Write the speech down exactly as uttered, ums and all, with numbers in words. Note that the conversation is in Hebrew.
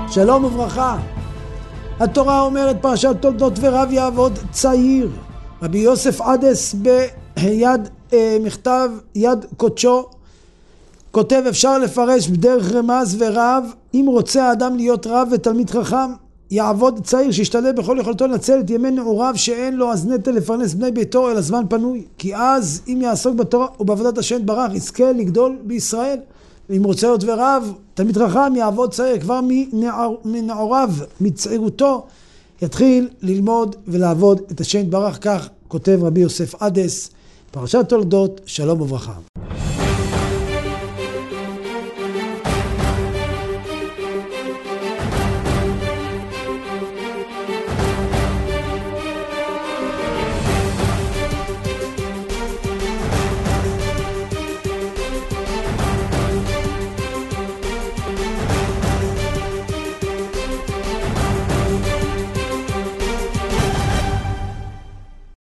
שלום וברכה. התורה אומרת פרשת תולדות ורב יעבוד צעיר. רבי יוסף עדס ביד אה, מכתב יד קודשו כותב, אפשר לפרש בדרך רמז ורב, אם רוצה האדם להיות רב ותלמיד חכם, יעבוד צעיר שישתלב בכל יכולתו לנצל את ימי נעוריו שאין לו אז נטל לפרנס בני ביתו אלא זמן פנוי, כי אז אם יעסוק בתורה ובעבודת השם ברך יזכה לגדול בישראל. אם רוצה להיות ורב, תלמיד חכם, יעבוד צעיר כבר מנעור, מנעוריו, מצעירותו, יתחיל ללמוד ולעבוד את השם ברך. כך כותב רבי יוסף עדס, פרשת תולדות. שלום וברכה.